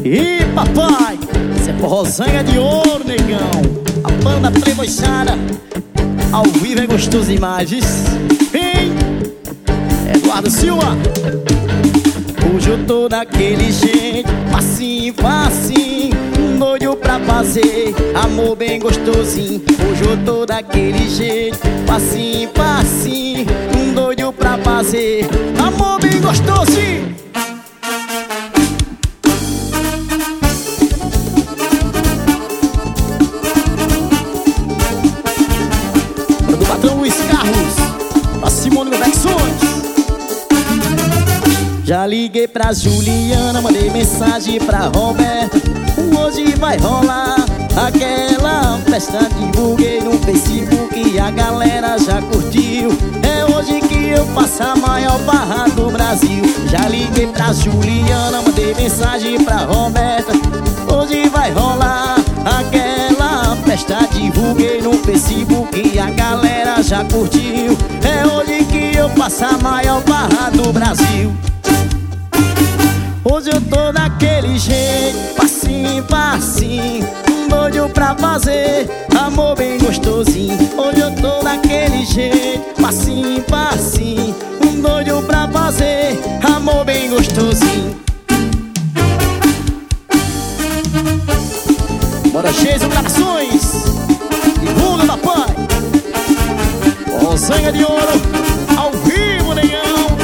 E papai, cê é forrozinha de ouro, negão. A banda Playboyzada, ao vivo é gostoso imagens. Vem, Eduardo Silva. Hoje eu tô daquele jeito, facinho, facinho, doido pra fazer amor bem gostosinho. Hoje eu tô daquele jeito, facinho, facinho, doido pra fazer amor bem gostosinho. Do patrão Luiz Carlos, a Simone Conexões. Já liguei pra Juliana, mandei mensagem pra Roberta. Hoje vai rolar aquela festa, divulguei no Facebook e a galera já curtiu. É hoje que eu faço a maior barra do Brasil. Já liguei pra Juliana, mandei mensagem pra Roberta. Hoje vai rolar aquela festa, divulguei no Facebook e a galera já curtiu. É hoje que eu faço a maior barra do Brasil. Hoje eu tô daquele jeito, passinho, passinho, doido pra fazer amor bem gostosinho. Hoje eu tô daquele jeito, passinho, passinho, doido pra fazer amor bem gostosinho. Bora, Geis, corações, divulga, papai. Rosanha de ouro, ao vivo, negão.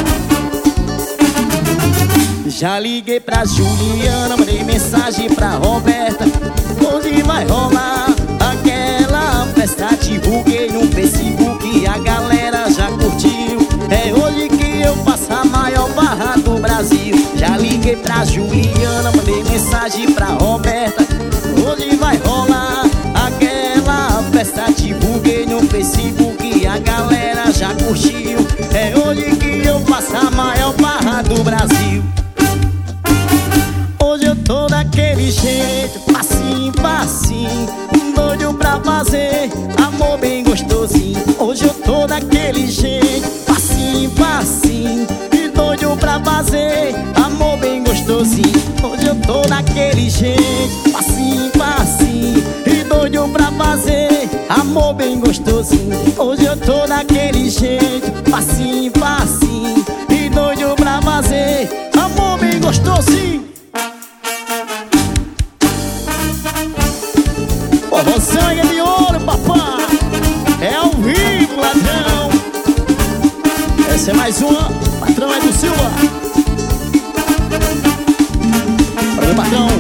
Já liguei pra Juliana, mandei mensagem pra Roberta. Hoje vai rolar aquela festa, divulguei no Facebook e a galera já curtiu. É hoje que eu faço a maior barra do Brasil. Já liguei pra Juliana, mandei mensagem pra Roberta. Hoje vai rolar aquela festa, divulguei no Facebook e a galera já curtiu. É hoje que eu faço a maior barra do Brasil. Hoje eu tô daquele jeito, passinho, passinho, doido pra fazer amor bem gostosinho. Hoje eu tô daquele jeito, passinho, passinho, e doido pra fazer amor bem gostosinho. Hoje eu tô daquele jeito, passinho, passinho, e doido pra fazer amor bem gostosinho. Hoje eu tô daquele jeito, passinho, passinho, e doido pra fazer amor bem gostosinho. Rosanha de ouro, papai, é ao vivo, ladrão. Essa é mais uma, patrão é do Silva. Para o patrão